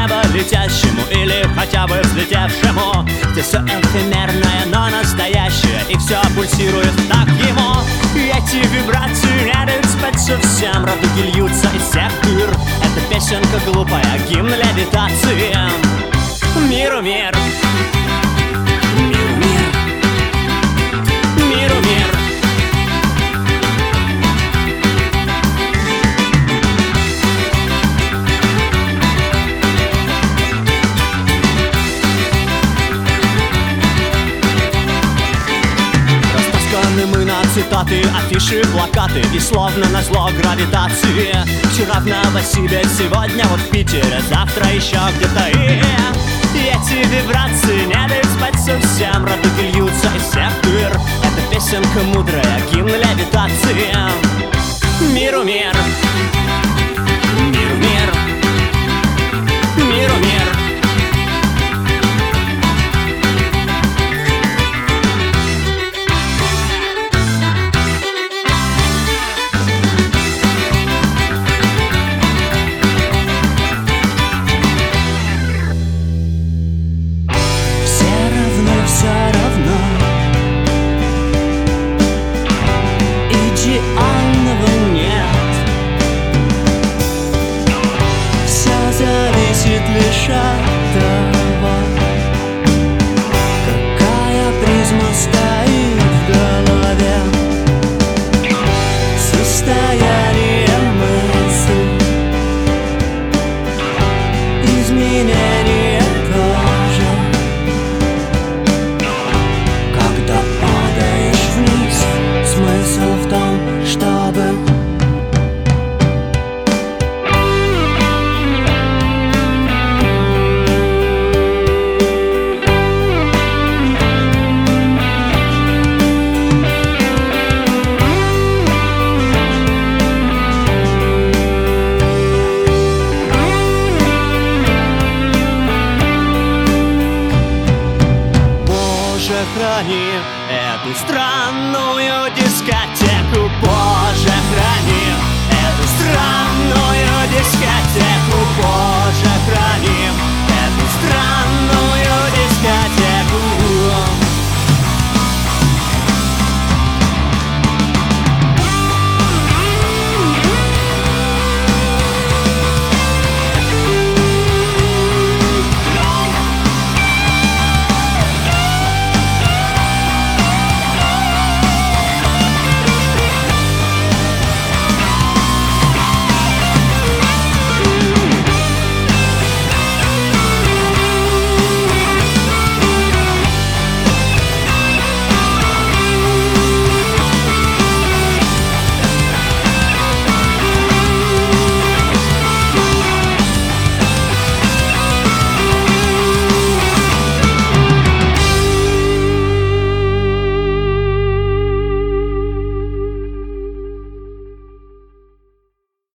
небо летящему или хотя бы взлетевшему, где все эфемерное, но настоящее, и все пульсирует так ему. И эти вибрации не дают спать совсем, радуги льются из всех дыр. Эта песенка глупая, гимн левитации. Миру мир, миру мир, миру мир. Растасканы мы на цитаты, афиши, плакаты, и словно назло гравитации. Вчера в Новосибе, сегодня вот в Питере, завтра еще где-то. И эти вибрации не дают спать совсем, радуги льются из всех дыр. Эта песенка мудрая, гимн левитации. Миру мир, миру мир, миру мир. Лишь от того, какая призма стоит в голове, состояние мысли, изменение тоже. Когда падаешь вниз, смысл в том, чтобы храни эту странную дискотеку, Боже, храни эту странную дискотеку.